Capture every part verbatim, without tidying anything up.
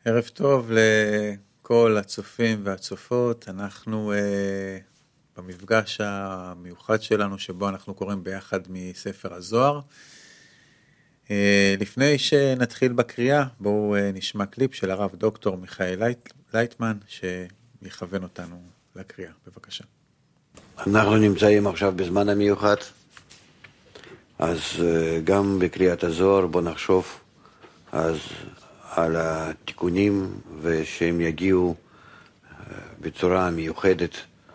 ערב טוב לכל הצופים והצופות. אנחנו uh, במפגש המיוחד שלנו שבו אנחנו קוראים ביחד מספר הזוהר. Uh, לפני שנתחיל בקריאה, בואו uh, נשמע קליפ של הרב דוקטור מיכאל לייט, לייטמן שיכוון אותנו לקריאה. בבקשה. אנחנו נמצאים עכשיו בזמן המיוחד, אז uh, גם בקריאת הזוהר בוא נחשוב אז על התיקונים ושהם יגיעו בצורה מיוחדת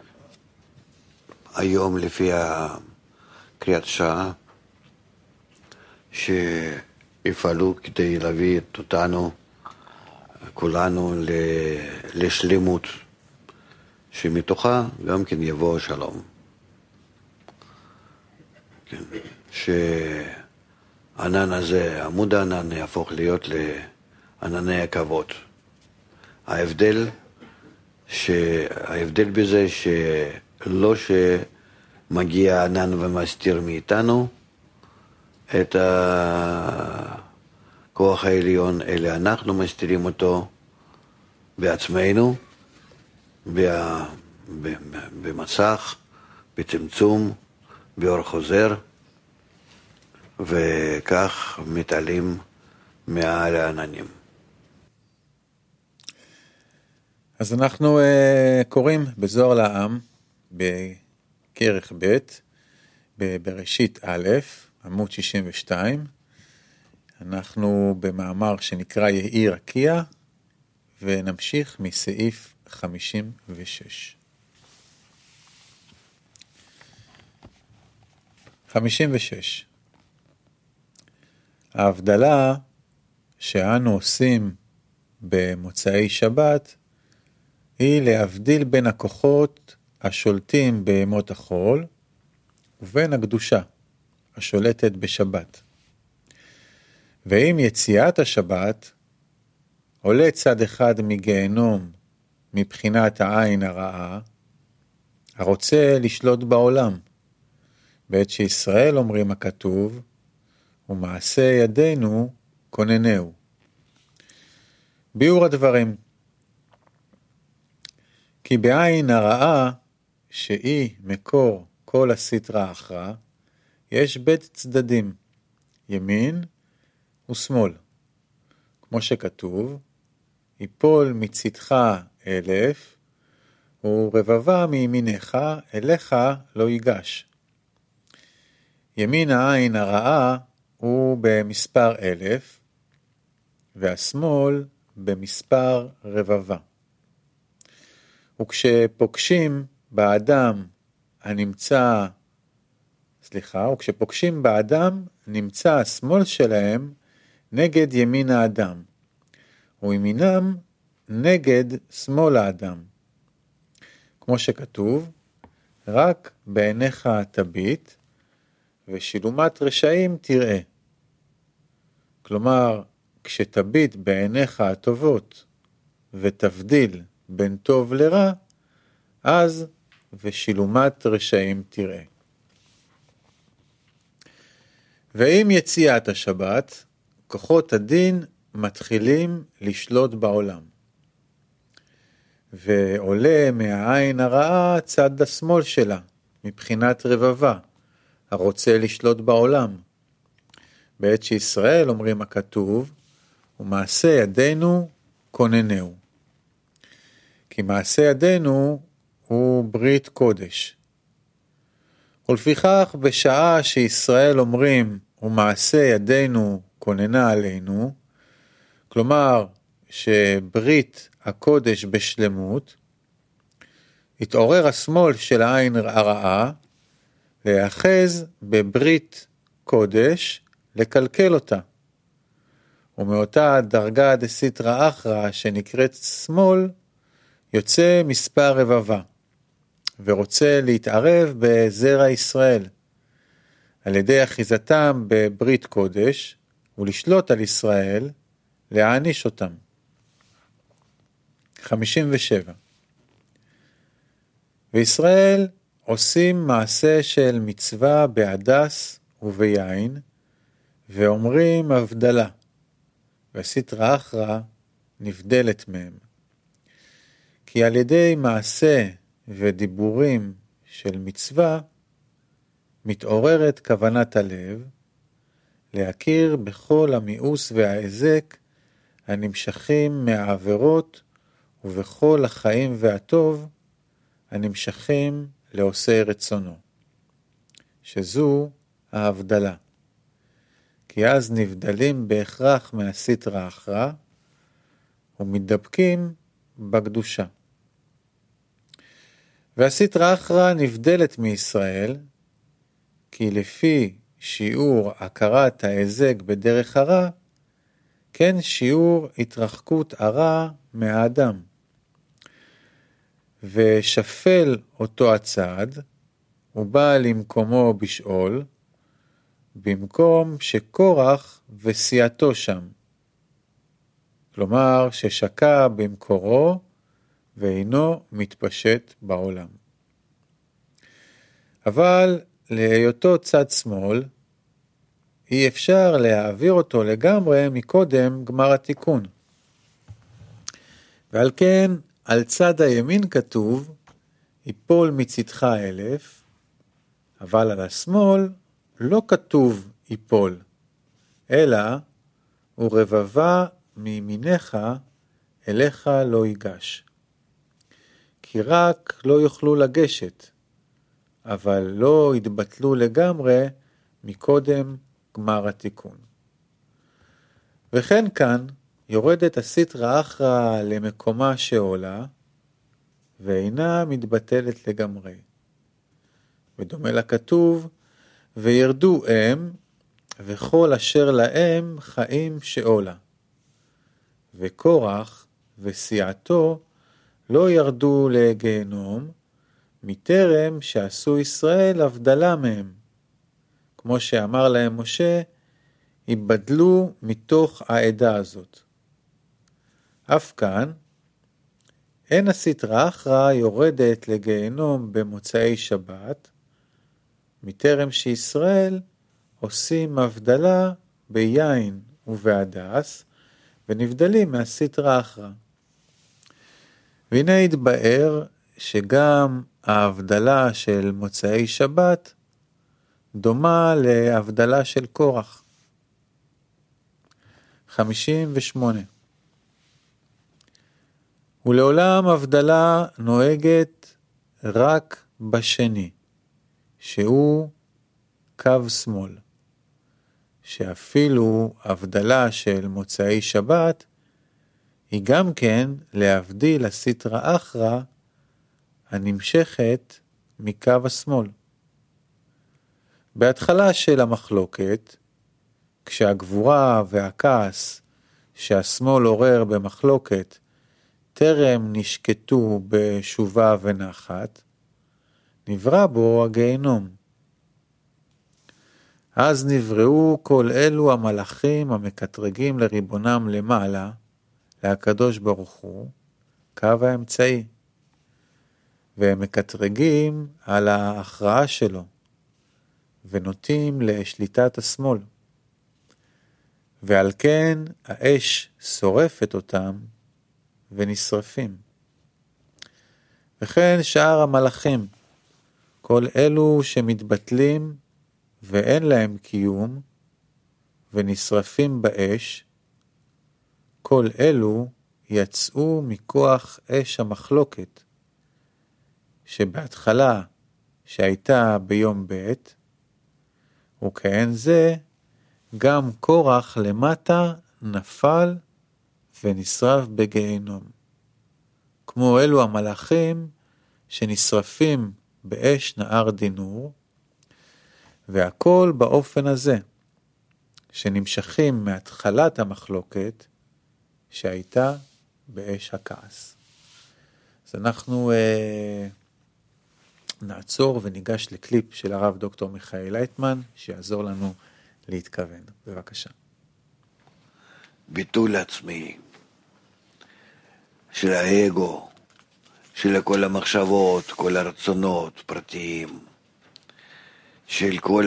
היום לפי הקריאת שעה שיפעלו כדי להביא אותנו כולנו לשלמות שמתוכה גם כן יבוא שלום, כן. שהענן הזה, עמוד הענן יהפוך להיות ל ענני הכבוד. ההבדל, ההבדל בזה שלא שמגיע ענן ומסתיר מאיתנו את הכוח העליון, אלא אנחנו מסתירים אותו בעצמנו, במסך, בצמצום, באור חוזר, וכך מתעלים מעל העננים. אז אנחנו uh, קוראים בזוהר לעם בכרך ב' בבראשית א', עמוד שישים ושתיים. אנחנו במאמר שנקרא יהי רקיע, ונמשיך מסעיף חמישים ושש. חמישים ושש. ההבדלה שאנו עושים במוצאי שבת היא להבדיל בין הכוחות השולטים בימות החול ובין הקדושה השולטת בשבת. ועם יציאת השבת עולה צד אחד מגיהנום מבחינת העין הרעה הרוצה לשלוט בעולם, בעת שישראל אומרים הכתוב ומעשה ידינו כוננהו. ביאור הדברים. כי בעין הרעה שהיא מקור כל הסתרא אחרא יש בית צדדים, ימין ושמאל. כמו שכתוב, יפול מצדך אלף ורבבה מימינך אליך לא ייגש. ימין העין הרעה הוא במספר אלף והשמאל במספר רבבה. וכשפוגשים באדם הנמצא, סליחה, וכשפוגשים באדם נמצא השמאל שלהם נגד ימין האדם, וימינם נגד שמאל האדם. כמו שכתוב, רק בעיניך תביט ושילומת רשעים תראה. כלומר, כשתביט בעיניך הטובות ותבדיל בין טוב לרע, אז ושילומת רשעים תראה. ועם יציאת השבת, כוחות הדין מתחילים לשלוט בעולם. ועולה מהעין הרעה צד השמאל שלה, מבחינת רבבה, הרוצה לשלוט בעולם. בעת שישראל אומרים הכתוב, ומעשה ידינו כוננהו. כי מעשה ידינו הוא ברית קודש. ולפיכך בשעה שישראל אומרים ומעשה ידינו כוננה עלינו, כלומר שברית הקודש בשלמות, התעורר השמאל של העין הרעה להיאחז בברית קודש לקלקל אותה. ומאותה דרגה דסיטרא אחרא שנקראת שמאל, יוצא מספר רבבה, ורוצה להתערב בזרע ישראל, על ידי אחיזתם בברית קודש, ולשלוט על ישראל, להעניש אותם. חמישים ושבע. וישראל עושים מעשה של מצווה בהדס וביין, ואומרים הבדלה, וסיטרא אחרא נבדלת מהם. כי על ידי מעשה ודיבורים של מצווה, מתעוררת כוונת הלב, להכיר בכל המיאוס וההזק הנמשכים מהעבירות, ובכל החיים והטוב הנמשכים לעושי רצונו, שזו ההבדלה. כי אז נבדלים בהכרח מהסטרא אחרא, ומתדבקים בקדושה. והסטרא אחרא נבדלת מישראל, כי לפי שיעור הכרת ההיזק בדרך הרע, כן שיעור התרחקות הרע מהאדם. ושפל אותו הצד, הוא בא למקומו בשאול, במקום שקורח וסיעתו שם. כלומר ששקע במקורו ואינו מתפשט בעולם. אבל להיותו צד שמאל, אי אפשר להעביר אותו לגמרי מקודם גמר התיקון. ועל כן על צד הימין כתוב, יפול מצדך אלף, אבל על השמאל לא כתוב יפול, אלא ורבבה מימינך אליך לא ייגש. כי רק לא יוכלו לגשת, אבל לא יתבטלו לגמרי מקודם גמר התיקון. וכן כאן יורדת הסטרא אחרא למקומה שעולה, ואינה מתבטלת לגמרי. ודומה לכתוב, וירדו הם, וכל אשר להם חיים שעולה. וקורח וסיעתו לא ירדו לגיהנום, מטרם שעשו ישראל הבדלה מהם. כמו שאמר להם משה, יבדלו מתוך העדה הזאת. אף כאן, אין הסטרא אחרא יורדת לגיהנום במוצאי שבת, מטרם שישראל עושים הבדלה ביין ובהדס, ונבדלים מהסטרא אחרא. והנה התבאר שגם ההבדלה של מוצאי שבת דומה להבדלה של קורח. חמישים ושמונה. ולעולם הבדלה נוהגת רק בשני, שהוא קו שמאל, שאפילו הבדלה של מוצאי שבת היא גם כן להבדיל הסטרא אחרא הנמשכת מקו השמאל. בהתחלה של המחלוקת, כשהגבורה והכעס שהשמאל עורר במחלוקת טרם נשקטו בשובה ונחת, נברא בו הגיהנום. אז נבראו כל אלו המלאכים המקטרגים לריבונם למעלה, להקדוש ברוך הוא, קו האמצעי, והם מקטרגים על ההכרעה שלו, ונוטים לשליטת השמאל. ועל כן האש שורפת אותם ונשרפים. וכן שאר המלאכים, כל אלו שמתבטלים ואין להם קיום ונשרפים באש, כל אלו יצאו מכוח אש המחלוקת, שבהתחלה שהייתה ביום ב', וכהן זה גם קורח למטה נפל ונשרף בגיהנום. כמו אלו המלאכים שנשרפים באש נהר דינור, והכל באופן הזה, שנמשכים מהתחלת המחלוקת שהייתה באש הכעס. אז אנחנו אה, נעצור וניגש לקליפ של הרב דוקטור מיכאל לייטמן, שיעזור לנו להתכוון. בבקשה. ביטול עצמי של האגו, של כל המחשבות, כל הרצונות פרטיים, של כל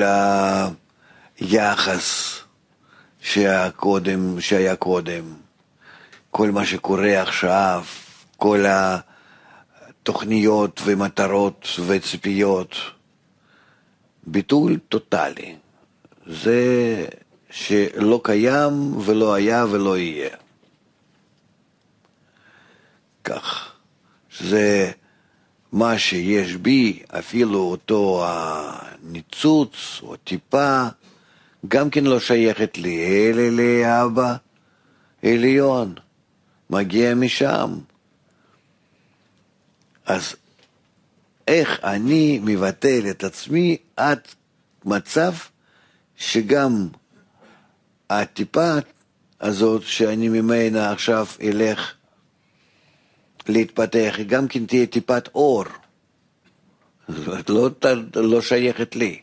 היחס שהיה קודם, שהיה קודם, כל מה שקורה עכשיו, כל התוכניות ומטרות וציפיות, ביטול טוטלי. זה שלא קיים ולא היה ולא יהיה. כך. זה מה שיש בי, אפילו אותו הניצוץ או טיפה, גם כן לא שייכת לי, אלה לאבא עליון, מגיע משם. אז איך אני מבטל את עצמי עד מצב שגם הטיפה הזאת שאני ממנה עכשיו אלך להתפתח, היא גם כן תהיה טיפת אור. זאת לא, לא שייכת לי.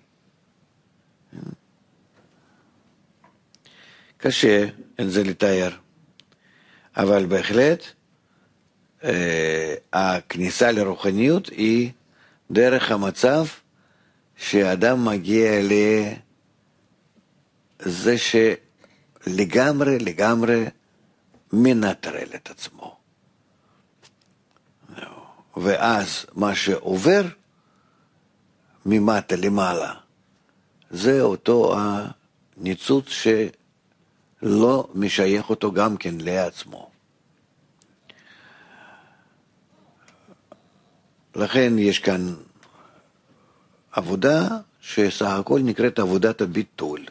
קשה, אין זה לתאר. אבל בהחלט, אה, הכניסה לרוחניות היא דרך המצב שאדם מגיע לזה שלגמרי, לגמרי מנטרל את עצמו. ואז מה שעובר ממטה למעלה, זה אותו הניצוץ שלא משייך אותו גם כן לעצמו. לכן יש כאן עבודה שסך הכל נקראת עבודת הביטול.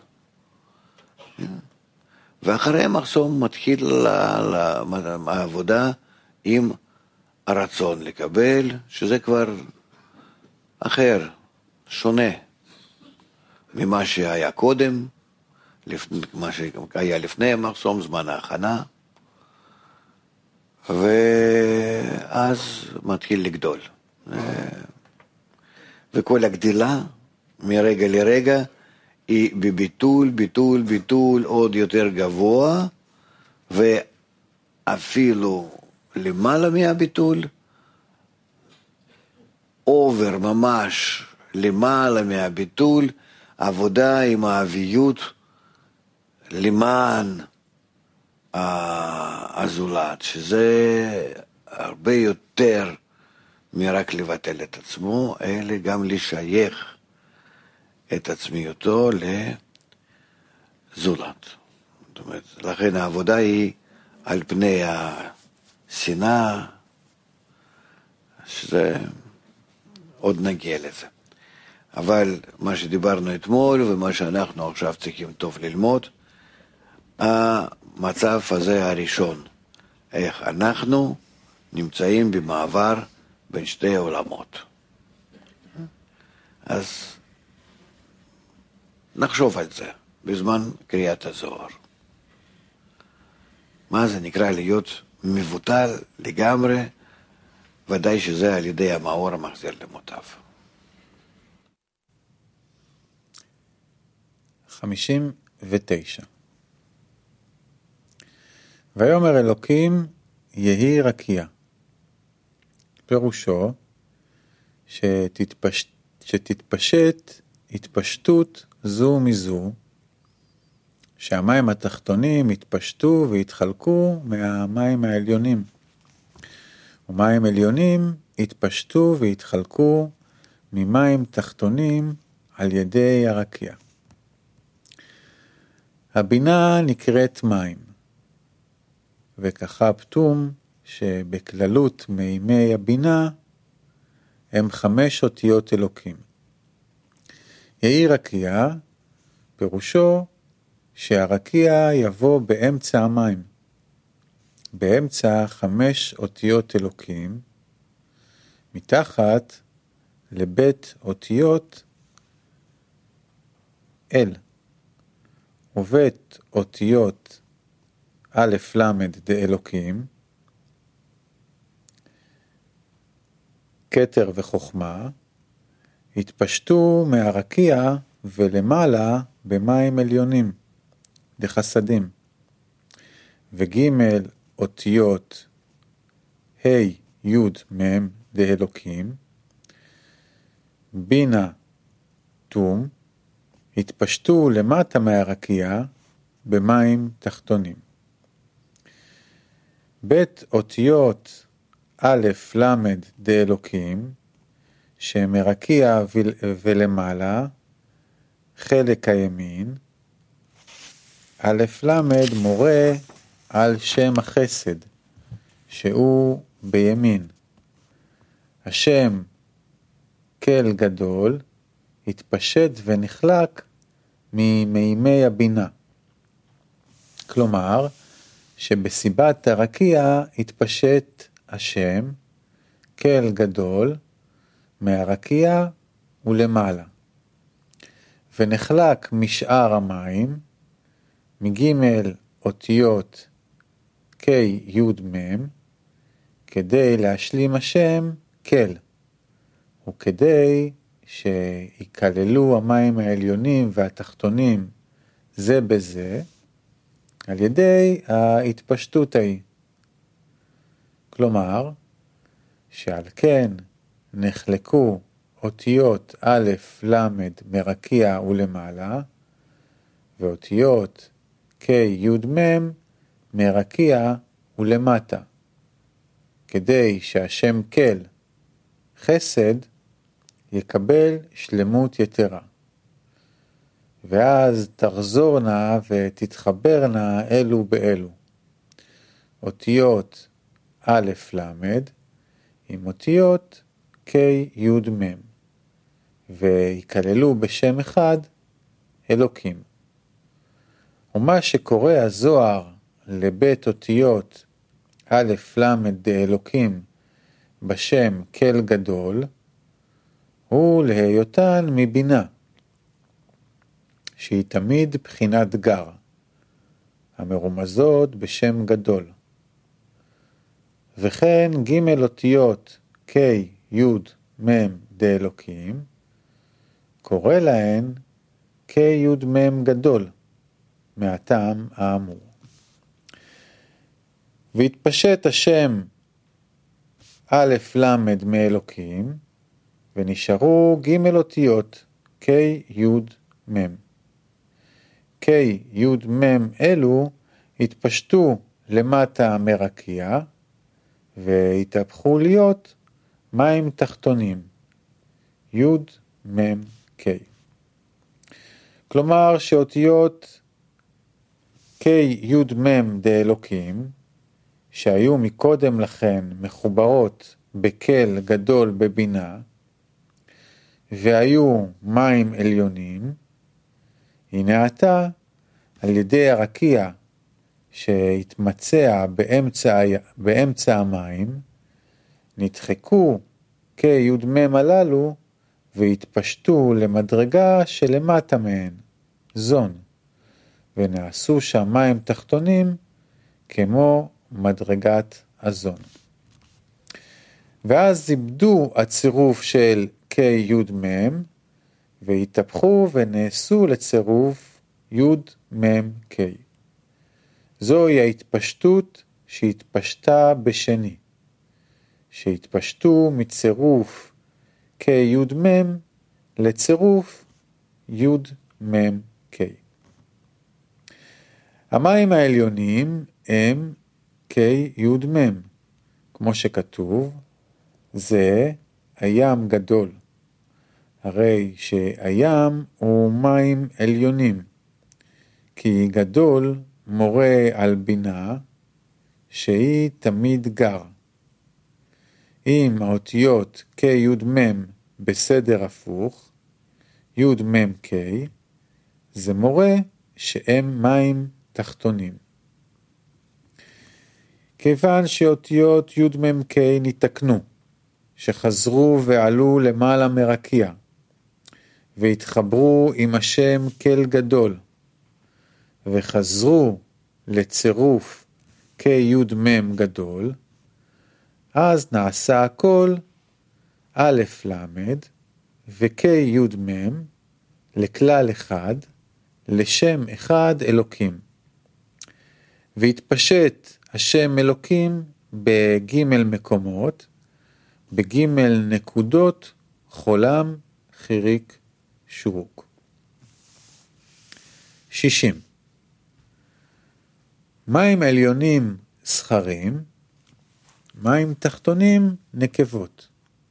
ואחרי המחסום מתחיל העבודה עם הרצון לקבל, שזה כבר אחר, שונה ממה שהיה קודם, לפני, מה שהיה לפני המחסום, זמן ההכנה, ואז מתחיל לגדול. וכל הגדילה מרגע לרגע היא בביטול, ביטול, ביטול עוד יותר גבוה, ואפילו למעלה מהביטול, עובר ממש למעלה מהביטול, עבודה עם האביות למען הזולת, שזה הרבה יותר מרק לבטל את עצמו, אלא גם לשייך את עצמיותו לזולת. זאת אומרת, לכן העבודה היא על פני השנאה, שזה עוד נגיע לזה. אבל מה שדיברנו אתמול ומה שאנחנו עכשיו צריכים טוב ללמוד, המצב הזה הראשון, איך אנחנו נמצאים במעבר בין שתי העולמות. אז נחשוב על זה בזמן קריאת הזוהר. מה זה נקרא להיות מבוטל לגמרי, ודאי שזה על ידי המאור המחזיר למוטב. חמישים ותשע. ויאמר אלוקים יהי רקיע. פירושו שתתפש... שתתפשט התפשטות זו מזו, שהמים התחתונים יתפשטו ויתחלקו מהמים העליונים, ומים עליונים יתפשטו ויתחלקו ממים תחתונים על ידי הרקיע. הבינה נקראת מים, וככה פתום שבכללות מימי הבינה הם חמש אותיות אלוקים. יהי רקיע, פירושו שהרקיע יבוא באמצע המים, באמצע חמש אותיות אלוקים, מתחת לבית אותיות אל, ובית אותיות א' למד דאלוקים, כתר וחוכמה, התפשטו מהרקיע ולמעלה במים עליונים, דחסדים, וג' אותיות ה' י' מ' דאלוקים, בינה תום, התפשטו למטה מהרקיע במים תחתונים. בית אותיות א' למד דאלוקים, שמרקיע ולמעלה, חלק הימין, א' למד מורה על שם החסד, שהוא בימין. השם כל גדול התפשט ונחלק ממימי הבינה. כלומר, שבסיבת הרקיע התפשט השם כל גדול מהרקיע ולמעלה, ונחלק משאר המים, מג' אותיות כ' י' מ', כדי להשלים השם כל, וכדי שיקללו המים העליונים והתחתונים זה בזה, על ידי ההתפשטות ההיא. כלומר, שעל כן נחלקו אותיות א' למד מרקיע ולמעלה, ואותיות כ' י' מ' מרקיע ולמטה, כדי שהשם כל, חסד, יקבל שלמות יתרה. ואז תחזורנה ותתחברנה אלו באלו. אותיות א' למד עם אותיות כ' י' מ', ויקללו בשם אחד אלוקים. ומה שקורא הזוהר לבית אותיות א' למד דאלוקים בשם כל גדול, הוא להיותן מבינה, שהיא תמיד בחינת גר, המרומזות בשם גדול. וכן ג' אותיות כ' י' מ' דאלוקים, קורא להן כ' י' מ' גדול, מהטעם האמור. והתפשט השם א' למד מאלוקים, ונשארו ג' אותיות כ' י' מ'. כ' י' מ' אלו התפשטו למטה מרקיע, והתהפכו להיות מים תחתונים, י' מ' כ'. כלומר שאותיות כ' י' מ' דאלוקים, שהיו מקודם לכן מחוברות בקל גדול בבינה, והיו מים עליונים, הנה עתה על ידי הרקיע שהתמצע באמצע, באמצע המים, נדחקו כ' י' מ' הללו והתפשטו למדרגה שלמטה מהן, זון, ונעשו שם מים תחתונים כמו מדרגת הזון. ואז איבדו הצירוף של כ' י' מ' והתהפכו ונעשו לצירוף י' מ' כ'. זוהי ההתפשטות שהתפשטה בשני, שהתפשטו מצירוף כ' י' מ' לצירוף י' מ' כ'. המים העליונים הם כ' י' מ', כמו שכתוב, זה הים גדול. הרי שהים הוא מים עליונים, כי גדול מורה על בינה שהיא תמיד גר. אם האותיות כ' י' מ' בסדר הפוך, י' מ' כ', זה מורה שהם מים תחתונים. כיוון שאותיות י' מ' כ' נתקנו, שחזרו ועלו למעלה מרקיע, והתחברו עם השם כל גדול, וחזרו לצירוף כ' י' מ' גדול, אז נעשה הכל א' למד וכ' י' מ' לכלל אחד, לשם אחד אלוקים. והתפשט השם אלוקים בג' מקומות, בג' נקודות חולם חיריק שורוק. שישים. מים עליונים זכרים, מים תחתונים נקבות.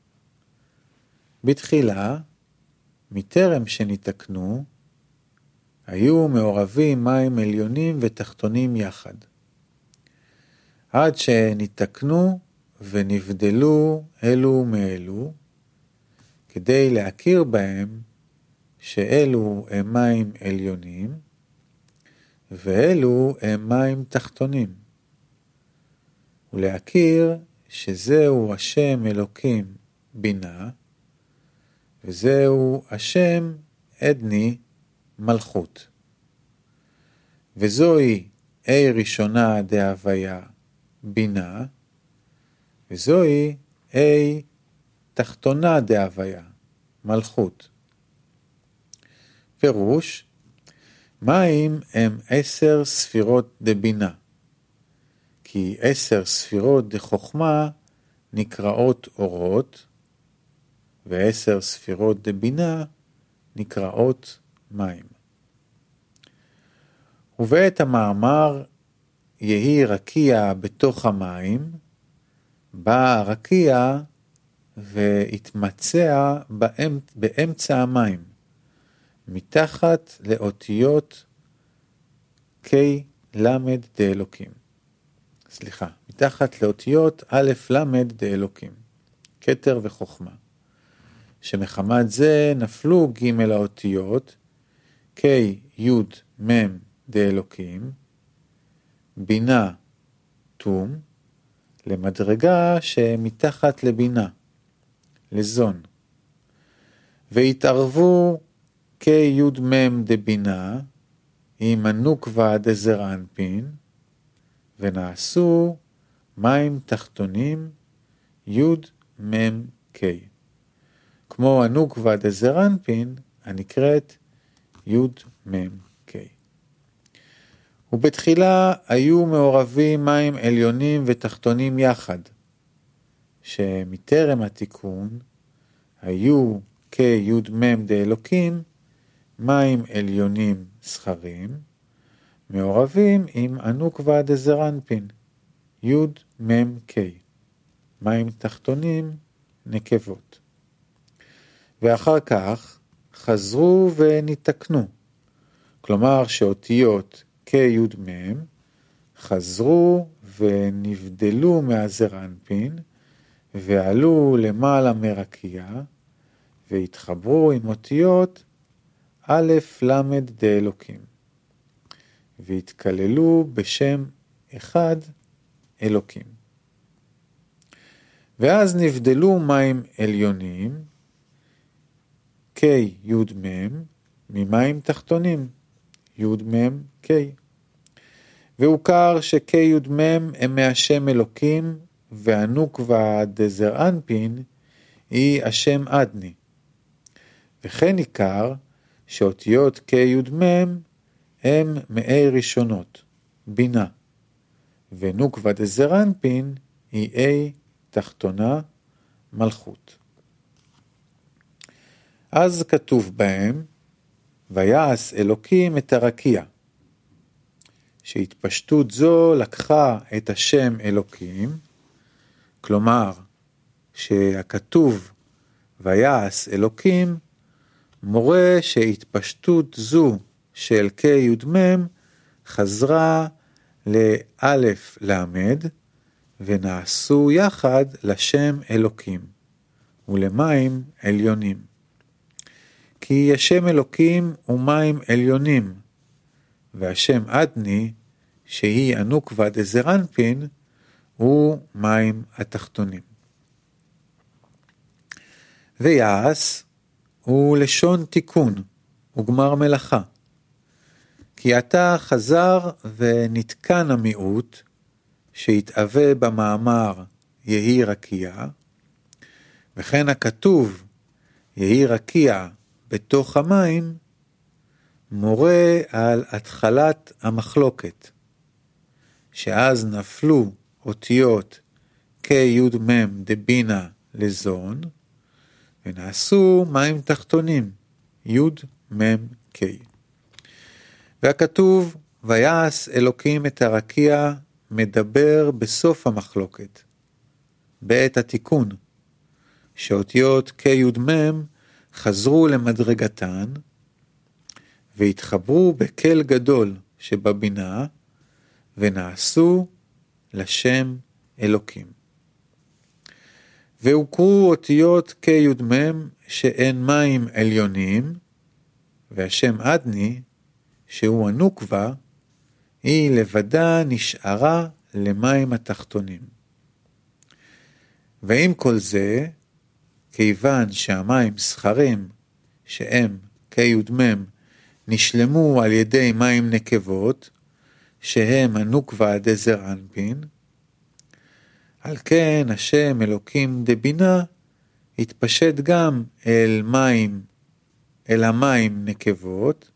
בתחילה, מטרם שניתקנו, היו מעורבים מים עליונים ותחתונים יחד. עד שניתקנו ונבדלו אלו מאלו, כדי להכיר בהם שאלו הם מים עליונים, ואלו הם מים תחתונים. ולהכיר שזהו השם אלוקים בינה, וזהו השם עדני מלכות. וזוהי A ראשונה דהוויה בינה, וזוהי A תחתונה דהוויה מלכות. פירוש, מים הם עשר ספירות דבינה, כי עשר ספירות דחוכמה נקראות אורות, ועשר ספירות דבינה נקראות מים. ובעת המאמר יהי רקיע בתוך המים, בא הרקיע והתמצע באמצע המים, מתחת לאותיות K למד דאלוקים. סליחה, מתחת לאותיות א' למד דאלוקים, כתר וחוכמה. שמחמת זה נפלו ג' האותיות K י' מ' דאלוקים, בינה תום, למדרגה שמתחת לבינה, לזון. והתערבו K י' מ' דבינה, עם הנוקבה דזר אנפין, ונעשו מים תחתונים י' מ' K. כמו הנוקבה דזר אנפין, הנקראת י' מ' K. ובתחילה היו מעורבים מים עליונים ותחתונים יחד, שמטרם התיקון היו K י' מ' דאלוקים, מים עליונים זכרים, מעורבים עם הנוקבה דזר אנפין, י' מ' K, מים תחתונים נקבות. ואחר כך חזרו ונתקנו, כלומר שאותיות K י' מ' חזרו ונבדלו מהזר אנפין, ועלו למעלה מרקיע, והתחברו עם אותיות א' למד דאלוקים, והתכללו בשם אחד אלוקים. ואז נבדלו מים עליונים, K י' מ', ממים תחתונים, י' מ' K. והוכר ש-K י' מ' הם מהשם אלוקים, והנוקבה דזר אנפין היא השם עדני. וכן ניכר שאותיות K י' מ' הם מאי ראשונות, בינה, ונוקבה דזר אנפין היא A תחתונה, מלכות. אז כתוב בהם, ויעש אלוקים את הרקיע, שהתפשטות זו לקחה את השם אלוקים, כלומר שהכתוב ויעש אלוקים מורה שהתפשטות זו של K י' מ' חזרה לאלף למד, ונעשו יחד לשם אלוקים ולמים עליונים. כי השם אלוקים הוא מים עליונים, והשם עדני, שהיא הנוקבה דזר אנפין, הוא מים התחתונים. ויעש הוא לשון תיקון וגמר מלאכה. כי עתה חזר ונתקן המיעוט, שהתאווה במאמר יהי רקיע, וכן הכתוב יהי רקיע בתוך המים, מורה על התחלת המחלוקת, שאז נפלו אותיות K י' מ' דבינה לזון, ונעשו מים תחתונים, י' מ' K. והכתוב ויעש אלוקים את הרקיע מדבר בסוף המחלוקת, בעת התיקון, שאותיות כ' י' מ' חזרו למדרגתן, והתחברו בקל גדול שבבינה, ונעשו לשם אלוקים. והוקרו אותיות כ' י' מ' שאין מים עליונים, והשם אדני, שהוא הנוקבה, היא לבדה נשארה למים התחתונים. ועם כל זה, כיוון שהמים סחרים, שהם כ' י' מ' נשלמו על ידי מים נקבות, שהם הנוקבה דזר אנפין, על כן השם אלוקים דבינה, התפשט גם אל מים, אל המים נקבות,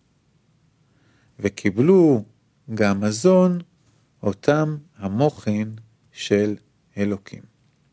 וקיבלו גם מזון אותם המוחין של אלוקים.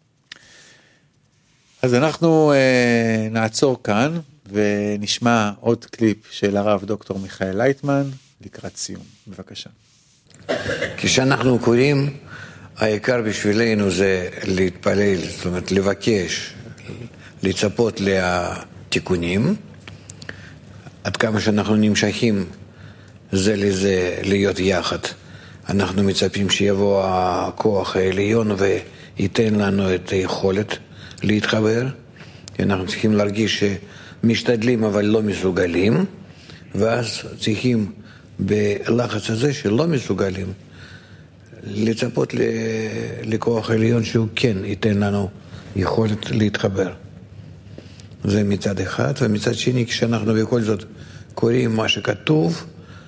אז אנחנו אה, נעצור כאן, ונשמע עוד קליפ של הרב דוקטור מיכאל לייטמן, לקראת סיום. בבקשה. כשאנחנו קוראים, העיקר בשבילנו זה להתפלל, זאת אומרת לבקש, לצפות לתיקונים, עד כמה שאנחנו נמשכים זה לזה להיות יחד. אנחנו מצפים שיבוא הכוח העליון וייתן לנו את היכולת להתחבר, אנחנו צריכים להרגיש שמשתדלים אבל לא מסוגלים, ואז צריכים בלחץ הזה שלא מסוגלים לצפות לכוח העליון שהוא כן ייתן לנו יכולת להתחבר. זה מצד אחד, ומצד שני כשאנחנו בכל זאת קוראים מה שכתוב,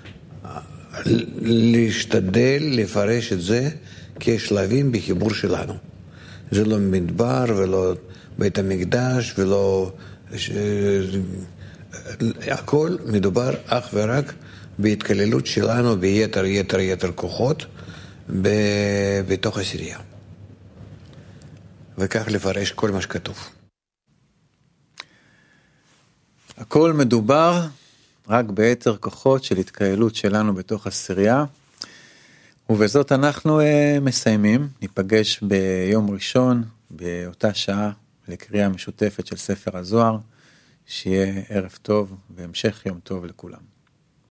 להשתדל לפרש את זה כשלבים בחיבור שלנו. זה לא מדבר ולא בית המקדש ולא... הכל מדובר אך ורק בהתכללות שלנו ביתר יתר יתר כוחות בתוך הסירייה. וכך לפרש כל מה שכתוב. הכל מדובר רק ביתר כוחות של התקהלות שלנו בתוך הסירייה, ובזאת אנחנו uh, מסיימים. ניפגש ביום ראשון באותה שעה לקריאה משותפת של ספר הזוהר. שיהיה ערב טוב והמשך יום טוב לכולם.